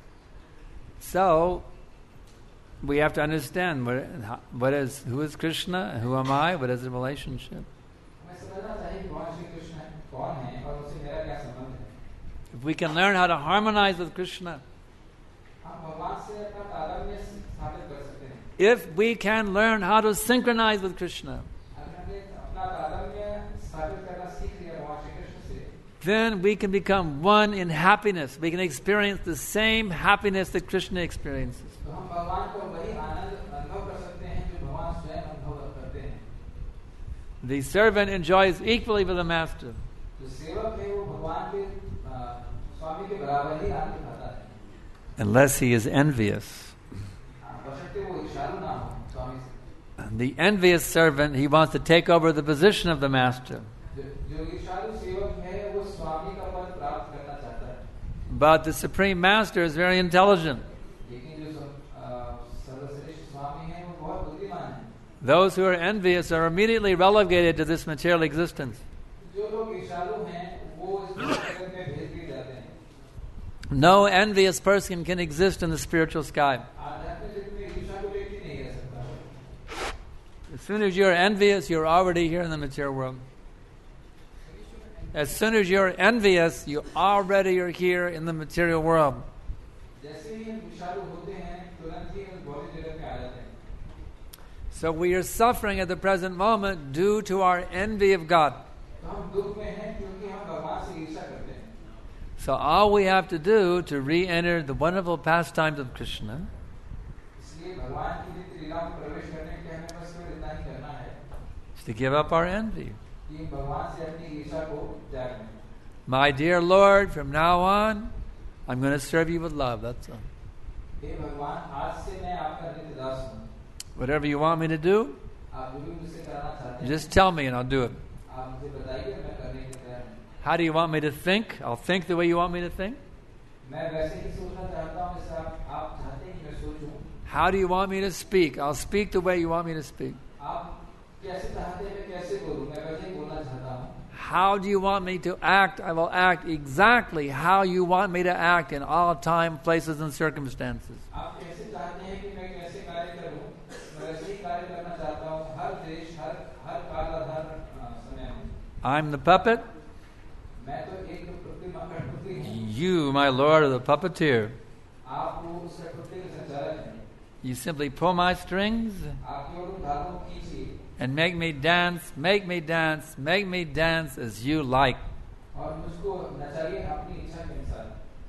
So, we have to understand who is Krishna, who am I, what is the relationship. हमें समझना चाहिए कि भगवान श्री कृष्ण कौन है और उनसे मेरा क्या संबंध है। If we can learn how to harmonize with Krishna, हम भगवान से अपना तादात्म्य स्थापित कर सकते हैं। if we can learn how to synchronize with Krishna, अगर हमने अपना तादात्म्य स्थापित करना सीख लिया भगवान श्री कृष्ण से, then we can become one in happiness. We can experience the same happiness that Krishna experiences. तो हम भगवान को वही आनंद अनुभव कर सकते हैं जो भगवान स्वयं अनुभव करते हैं। The servant enjoys equally with the master. जो सेवक है वो भगवान के स्वामी के बराबर ही आनंद उठाता है, Unless he is envious. बशर्ते वो ईर्ष्यालु ना हो स्वामी से। The envious servant, he wants to take over the position of the master. जो ईर्ष्यालु सेवक है वो स्वामी का पद प्राप्त करना चाहता है। But the Supreme Master is very intelligent. लेकिन जो सर्वश्रेष्ठ स्वामी है वो बहुत बुद्धिमान है। Those who are envious are immediately relegated to this material existence. जो लोग ईर्ष्यालु हैं वो इस जगत में भेज दिए जाते हैं। No envious person can exist in the spiritual sky. आध्यात्मिक जगत में ईर्ष्यालु व्यक्ति नहीं रह सकता। As soon as you're envious, you're already here in the material world. As soon as you're envious, you already are here in the material world. जैसे ही हम ईर्ष्यालु होते हैं तुरंत ही हम भौतिक जगत में आ जाते हैं। So we are suffering at the present moment due to our envy of God. तो हम दुख में हैं क्योंकि हम भगवान से ईर्ष्या करते हैं। So all we have to do to re-enter the wonderful pastimes of Krishna इसलिए भगवान की नित्य लीला में प्रवेश करने के लिए हमें बस केवल इतना ही करना है is to give up our envy. कि भगवान से अपनी ईर्ष्या को त्याग दें। My dear Lord, from now on, I'm going to serve you with love. That's all. हे भगवान, आज से मैं आपका नित्य दास हूँ। Whatever you want me to do, आप जो भी मुझसे कराना चाहते हैं, just tell me and I'll do it. आप मुझे बताइए, मैं करने के तैयार हूँ। How do you want me to think? I'll think the way you want me to think. मैं वैसे ही सोचना चाहता हूँ जैसे आप चाहते हैं कि मैं सोचूं। How do you want me to speak? I'll speak the way you want me to speak. आप कैसे चाहते हैं मैं कैसे बोलूं? मैं वैसे ही बोलना चाहता हूँ। How do you want me to act? I will act exactly how you want me to act in all time, places, and circumstances. आप कैसे चाहते हैं कि मैं कैसे कार्य करूं? मैं वैसे ही कार्य करना चाहता हूं, हर देश, हर काल और हर समय में। I'm the puppet. मैं तो एक कठपुतली हूं। You, my Lord, are the puppeteer. आप वो उस कठपुतली के संचालक हैं। You simply pull my strings आप केवल उन धागों को खींचिए and make me dance, make me dance, make me dance as you like. और मुझको नचाइए अपनी इच्छा के अनुसार।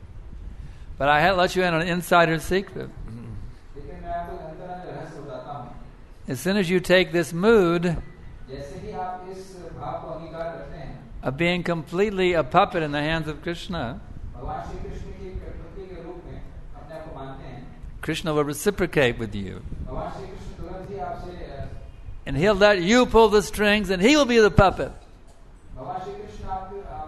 But I had let you in on an insider secret. लेकिन मैं आपको अंतरंग रहस्य बताता हूं। As soon as you take this mood जैसे ही आप इस भाव को अंगीकार करते हैं, of being completely a puppet in the hands of Krishna, भगवान श्री कृष्ण की कठपुतली के रूप में अपने आप को मानते हैं, Krishna will reciprocate with you. भगवान श्री कृष्ण तुरंत ही आपसे And he'll let you pull the strings and he will be the puppet. भगवान श्री कृष्ण आप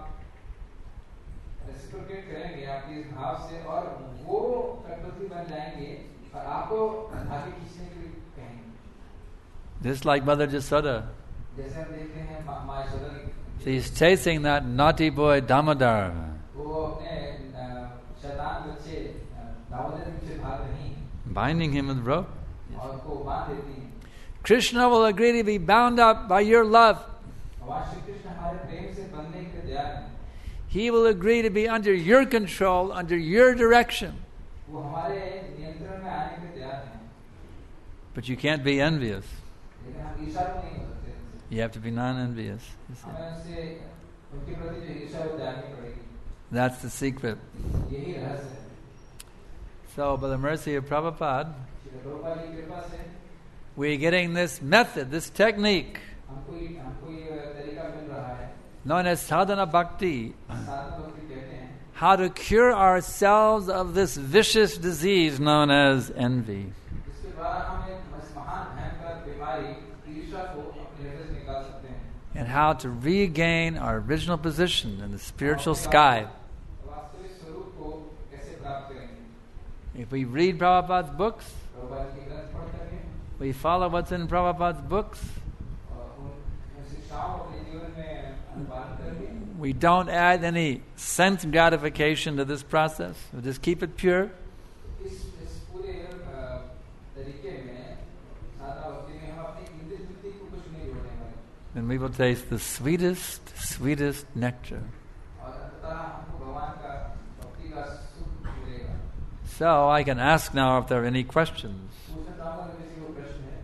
रेसिप्रोकेट करेंगे आपके इस भाव से और वो कठपुतली बन जाएंगे और आपको आगे खींचने के लिए कहेंगे। Just like Mother Jasoda. जैसे हम देखते हैं माँ यशोदा की, She's chasing that naughty boy Damodar, वो अपने शैतान बच्चे दामोदर के पीछे भाग रही हैं binding him with rope. और उनको बांध देती हैं। Krishna will agree to be bound up by your love. भगवान श्री कृष्ण हमारे प्रेम से बंधने के लिए तैयार हैं। He will agree to be under your control, under your direction. वो हमारे नियंत्रण में आने के लिए तैयार हैं। But you can't be envious. लेकिन हम ईर्ष्या नहीं हो सकते उनसे। You have to be non-envious. You see. हमें उनसे उनके प्रति जो ईर्ष्या है वो त्यागनी पड़ेगी। That's the secret. यही रहस्य है। So, by the mercy of Prabhupada, Srila Prabhupada की कृपा से we're getting this method, this technique, हमको ये तरीका मिल रहा है, known as sadhana bhakti, साधना भक्ति कहते हैं, how to cure ourselves of this vicious disease known as envy. इसके द्वारा हम एक महान भयंकर बीमारी ईर्ष्या को अपने हृदय से निकाल सकते हैं, And how to regain our original position in the spiritual sky. वास्तविक स्वरूप को कैसे प्राप्त करेंगे. If we read Prabhupada's books, Prabhupada के ग्रंथ पढ़ करके we follow what's in Prabhupada's books, और उन शिक्षाओं को अपने जीवन में अनुपालन करके we don't add any sense gratification to this process. We just keep it pure. इस पूरे तरीके में साधना भक्ति में हम अपनी इंद्रिय तृप्ति को कुछ नहीं जोड़ने वाले, Then we will taste the sweetest nectar. और अंततः हमको भगवान का भक्ति का सुख मिलेगा. So I can ask now if there are any questions. पूछना चाहूंगा कि किसी को प्रश्न है.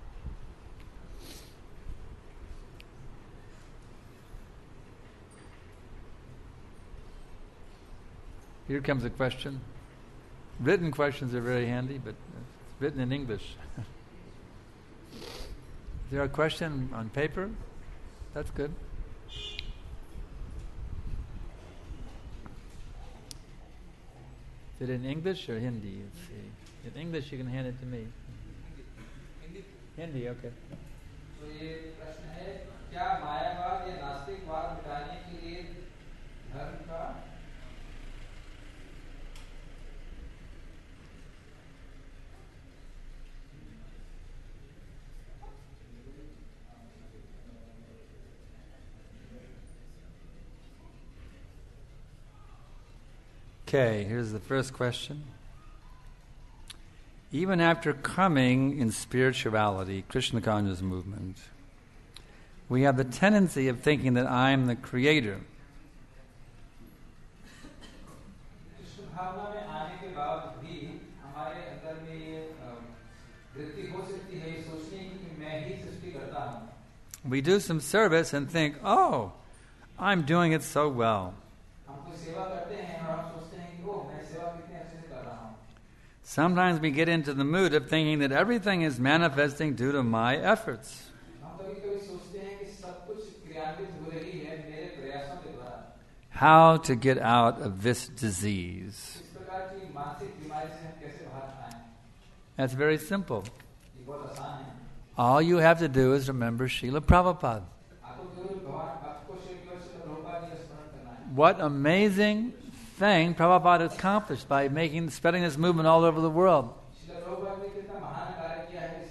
Here comes a question. Written questions are very handy, but it's written in English. Is there a question on paper? That's good. Is it in English or Hindi? Let's see. In English, you can hand it to me. Hindi, okay. तो ये प्रश्न है, क्या मायावाद या नास्तिकवाद मिटाने के लिए धर्म का Okay, here's the first question. Even after coming in spirituality, Krishna conscious movement, we have the tendency of thinking that I'm the creator. Krishna भावना में आने के बाद भी हमारे अंदर में ये वृत्ति हो सकती है, ये सोचने की कि मैं ही सृष्टि करता हूँ. We do some service and think, oh, I'm doing it so well. हम कोई सेवा करते हैं और हम सोचते हैं कि ओह मैं सेवा कितने अच्छे से कर रहा हूँ. Sometimes we get into the mood of thinking that everything is manifesting due to my efforts. हम कभी-कभी सोचते हैं कि सब कुछ क्रियान्वित हो रही है मेरे प्रयासों के द्वारा. How to get out of this disease? इस प्रकार की मानसिक बीमारी से हम कैसे बाहर आएं? That's very simple. ये बहुत आसान है. All you have to do is remember Srila Prabhupada. आपको केवल भगवान आपको केवल श्रील प्रभुपाद जी का स्मरण करना है. What amazing thing Prabhupada accomplished by spreading this movement all over the world. Srila Prabhupada ने कितना महान कार्य किया है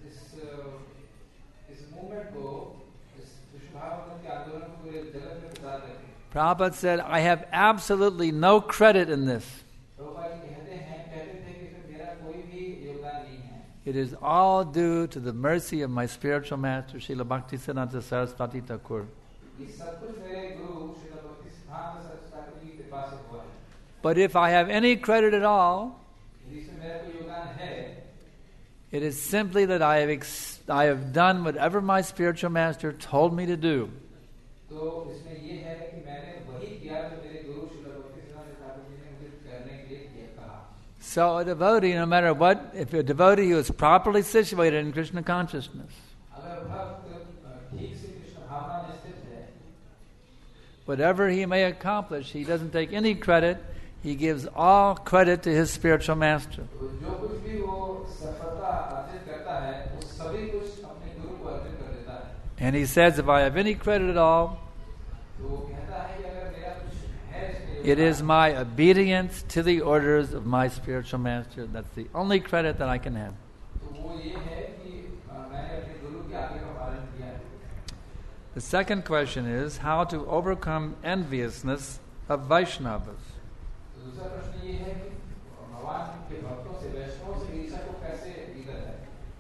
इस मूवमेंट को, इस विश्व भावना के आंदोलन को पूरे जगत में प्रचार करके. Prabhupada said, I have absolutely no credit in this. Prabhupada ji कहते थे कि इसमें मेरा कोई भी योगदान नहीं है. It is all due to the mercy of my spiritual master, Srila Bhaktisiddhanta Saraswati Thakur. ये सब कुछ मेरे गुरु श्रील भक्ति सिद्धांत सरस्वती ठाकुर जी की कृपा से हुआ है. But if I have any credit at all, यदि इसमें मेरा कोई योगदान है, it is simply that I have done whatever my spiritual master told me to do. तो इसमें ये है कि मैंने वही किया जो मेरे गुरु श्रील भक्ति सिद्धांत ठाकुर जी ने मुझे करने के लिए कहा. So a devotee, no matter what, if a devotee who is properly situated in Krishna consciousness, अगर भक्त ठीक से कृष्ण भावना में स्थित है, whatever he may accomplish, he doesn't take any credit. He gives all credit to his spiritual master. तो जो कुछ भी वो सफलता अर्जित करता है, वो सभी कुछ अपने गुरु को अर्पित कर देता है. And he says, if I have any credit at all, तो वो कहता है कि अगर मेरा कुछ है इसमें it is my obedience to the orders of my spiritual master. That's the only credit that I can have. तो वो ये है कि मैंने अपने गुरु के आज्ञा का पालन किया है. The second question is how to overcome enviousness of Vaishnavas. तो दूसरा प्रश्न ये है कि भगवान के भक्तों से, वैष्णवों से ईर्ष्या को कैसे निकल जाए.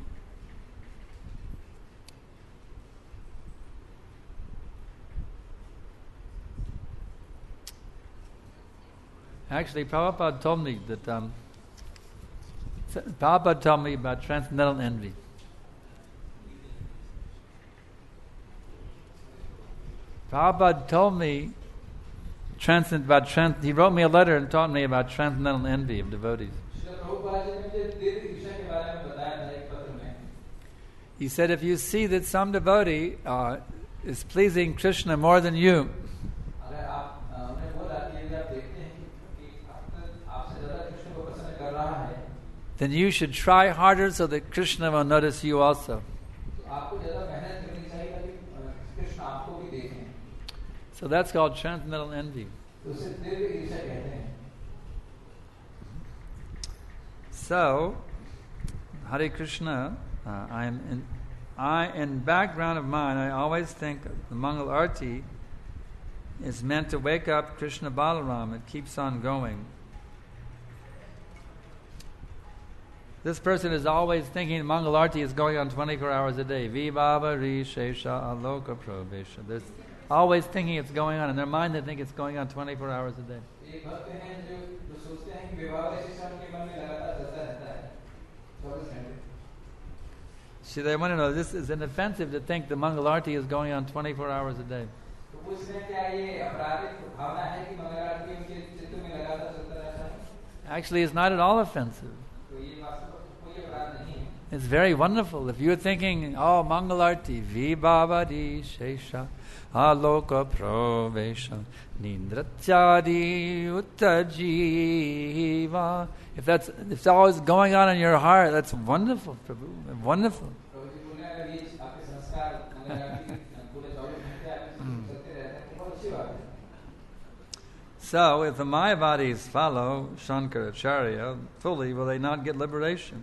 Actually, Prabhupada told me that Prabhupada told me about transcendental envy. Prabhupada told me he wrote me a letter and taught me about transcendental envy of devotees. Srila He said, if you see that some devotee is pleasing Krishna more than you, अगर आप उन्हें बोला कि यदि आप देखते हैं कि आपसे ज़्यादा कृष्ण को प्रसन्न कर रहा है, then you should try harder so that Krishna will notice you also. तो आपको ज़्यादा मेहनत करनी चाहिए ताकि कृष्ण आपको भी देखें. So that's called transcendental envy. तो उसे दिव्य ईर्ष्या कहते हैं. So, Hare Krishna, in background of mine, I always think the Mangal Arti is meant to wake up Krishna Balaram. It keeps on going. This person is always thinking Mangal Arti is going on 24 hours a day. Vibhava Ri Shesha Aloka Pravesha. They're always thinking it's going on. In their mind, they think it's going on 24 hours a day. एक भक्त हैं जो सोचते हैं कि विवाह के शिक्षा उनके मन में लगातार चलता रहता है 24 घंटे. See, they want to know, this is inoffensive to think the Mangal Arti is going on 24 hours a day. तो पूछ रहे हैं क्या ये अपराधिक भावना है कि मंगल आरती उनके चित्त में लगातार चलता रहता है? Actually, it's not at all offensive. तो ये वास्तव में कोई अपराध नहीं है. It's very wonderful. If you're thinking, oh, Mangal Arti, Vibhavadi Shesha, Aloka Pravesha, Nindratyadi Uttajiva. If it's always going on in your heart, that's wonderful, Prabhu. Wonderful. So, if the Mayavadis follow Shankaracharya fully, will they not get liberation?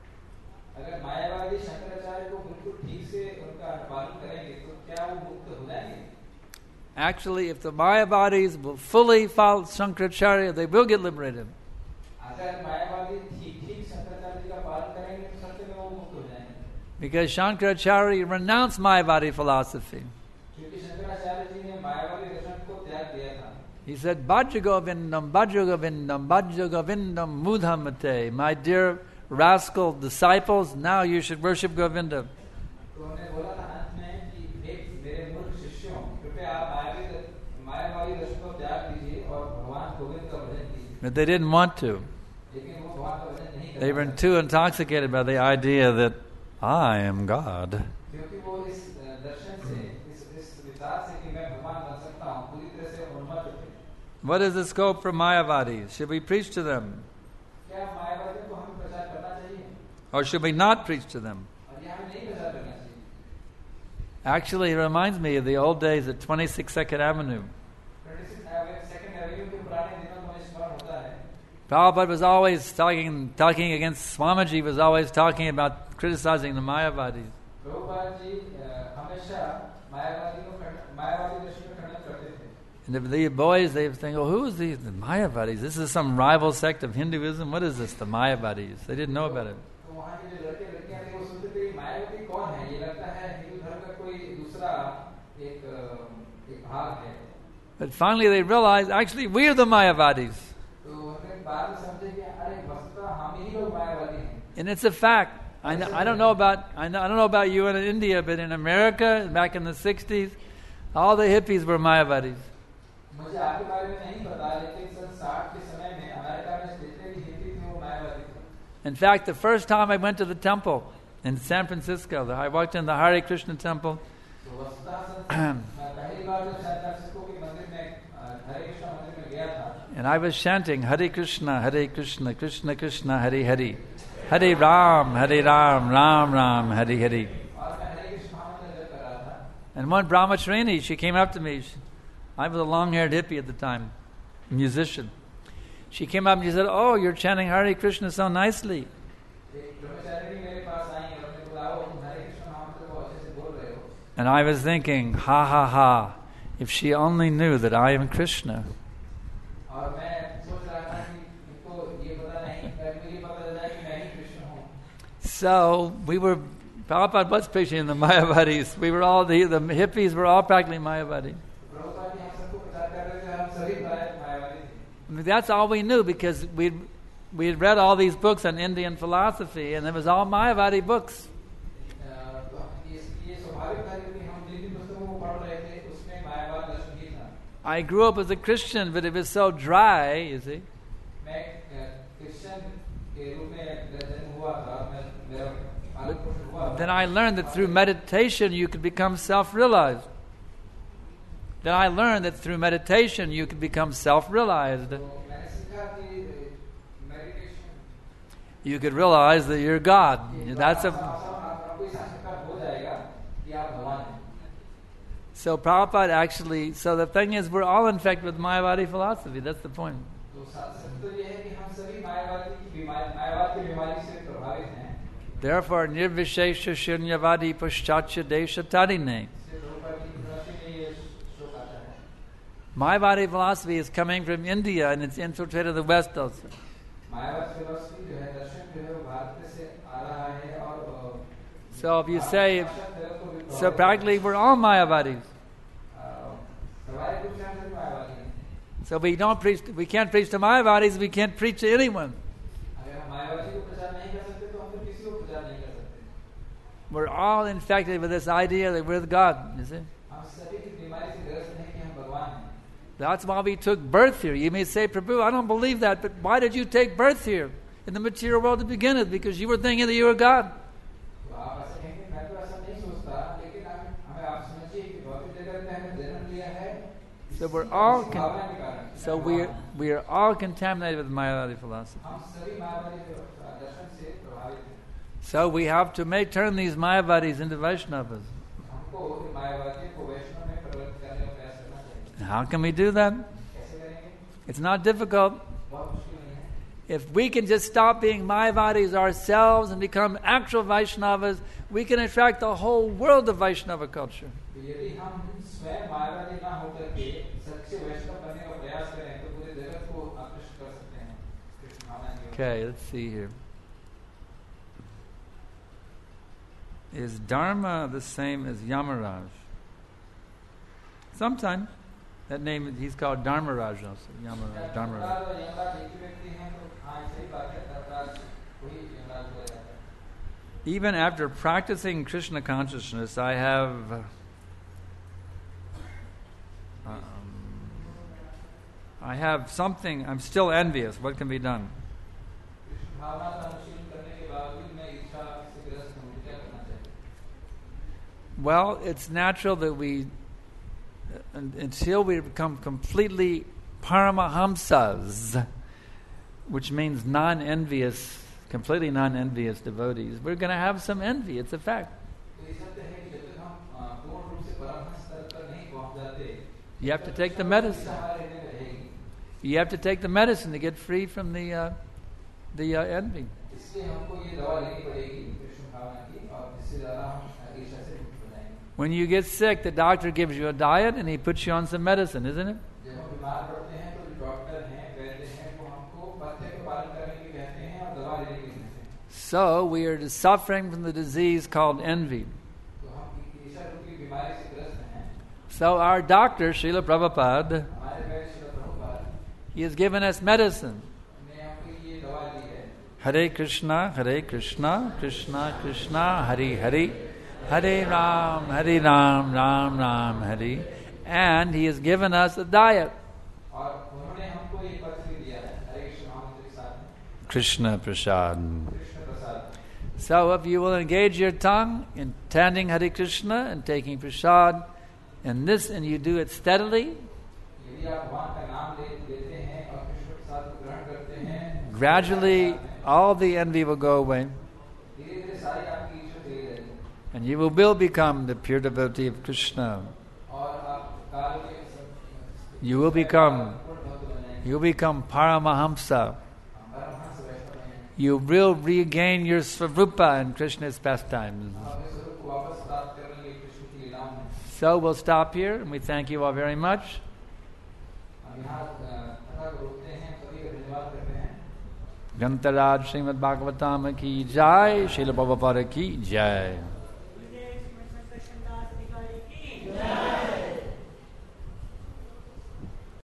अगर मायावादी शंकराचार्य को बिल्कुल ठीक से उनका अनुपालन करेंगे तो क्या वो मुक्त हो जाएंगे? Actually, if the Mayavadis will fully follow Shankaracharya, they will get liberated. अगर मायावादी ठीक शंकराचार्य जी का पालन करेंगे तो सत्य में वो मुक्त हो जाएंगे. Because Shankaracharya renounced Mayavadi philosophy. क्योंकि शंकराचार्य जी ने मायावादी दर्शन को त्याग दिया था. He said, Bhajagovindam, Bhajagovindam, Bhajagovindam, Mudhamate. My dear rascal disciples, now you should worship Govinda. तो उन्होंने बोला था अंत में कि एक मेरे मूर्ख शिष्यों, कृपया आप मायावादी दर्शन को त्याग दीजिए और भगवान गोविंद का भजन कीजिए. But they didn't want to. लेकिन वो भगवान का भजन नहीं They were करते. too intoxicated by the idea that I am God. क्योंकि वो इस दर्शन से, इस विचार से कि मैं भगवान बन सकता हूँ, पूरी तरह से उन्मत्त थे. What is the scope for Mayavadis? Should we preach to them? क्या मायावादियों को हमें प्रचार करना चाहिए Or should we not preach to them? और ये हमें नहीं प्रचार करना चाहिए? Actually, it reminds me of the old days at 26 Second Avenue. 26 Second Avenue के पुराने दिनों को मुझे स्मरण होता है. Prabhupada was always talking against Swamiji, was always talking about criticizing the Mayavadis. Prabhupada ji हमेशा मायावादी दर्शन को खंडन करते थे. And the boys, they think, oh, who is these the Mayavadis? This is some rival sect of Hinduism. What is this, the Mayavadis? They didn't know about it. तो वहाँ के जो लड़के लड़कियाँ थे वो सोचते थे मायावती कौन है? ये लगता है हिंदू धर्म का कोई दूसरा एक भाग है. But finally they realized, actually, we are the Mayavadis. तो उन्होंने बाद में समझे कि अरे वस्तुतः हम ही लोग मायावादी हैं. And it's a fact. I don't know about you in India, but in America, back in the 60s, all the hippies were Mayavadis. मुझे आपके बारे में नहीं पता, लेकिन सन 60 के समय में अमेरिका में जितने भी हिंदी थे वो मायावादी थे. In fact, the first time I went to the temple in San Francisco, I walked in the Hare Krishna temple. तो वस्तुतः पहली बार जब सैन फ्रांसिस्को के मंदिर में हरे कृष्ण मंदिर में गया था. And I was chanting Hare Krishna, Krishna Krishna, Hare Hare. Hare Ram, Ram Ram, Hare Hare. और मैं हरे कृष्ण महामंत्र जप कर रहा था. And one brahmacharini, she came up to me. I was a long-haired hippie at the time, musician. She came up and she said, oh, you're chanting Hare Krishna so nicely. And I was thinking, ha ha ha, if she only knew that I am Krishna. So Prabhupada was preaching the Mayavadis. We were all, the hippies were all practically Mayavadi. I mean, that's all we knew because we had read all these books on Indian philosophy and it was all Mayavadi books. I grew up as a Christian, but it was so dry, you see. Then I learned that through meditation you could become self-realized. Then I learned that through meditation you could become self-realized. You could realize that you're God. So Prabhupada actually, so the thing is, we're all infected with Mayavadi philosophy. That's the point. Therefore, nirvishesha shunyavadi paschatya desha tarine. Mayavadi philosophy is coming from India and it's infiltrated the West also. So if you say, so practically we're all Mayavadis. So we don't preach. We can't preach to Mayavadis. We can't preach to anyone. We're all infected with this idea that we're God. You see? That's why we took birth here. You may say, Prabhu, I don't believe that, but why did you take birth here in the material world to begin with? Because you were thinking that you were God. So we're all we are all contaminated with Mayavadi philosophy. So we have to turn these Mayavadis into Vaishnavas. How can we do that? It's not difficult. If we can just stop being Mayavadis ourselves and become actual Vaishnavas, we can attract the whole world of Vaishnava culture. Okay, let's see here. Is Dharma the same as Yamaraj? Sometimes. That name, he's called Dharmaraj also. Yamaraj, Dharmaraj. Even after practicing Krishna consciousness, I have something, I'm still envious. What can be done? Well, it's natural that until we become completely Paramahamsas, which means non-envious, completely non-envious devotees, we're going to have some envy. It's a fact. You have to take the medicine. You have to take the medicine to get free from the envy. When you get sick, the doctor gives you a diet and he puts you on some medicine, isn't it? So we are suffering from the disease called envy. So our doctor, Srila Prabhupada, he has given us medicine. Hare Krishna, Krishna Krishna, Hare Hare, Hare Ram, Ram Ram, Hare. And he has given us a diet. Krishna Prasad. So if you will engage your tongue in chanting Hare Krishna and taking Prasad, and you do it steadily, gradually all the envy will go away. And you will become the pure devotee of Krishna. You will become Paramahamsa. You will regain your Swarupa in Krishna's pastimes. So we'll stop here, and we thank you all very much. Gantaraj Srimad Bhagavatam ki jai, Srila Prabhupada ki jai.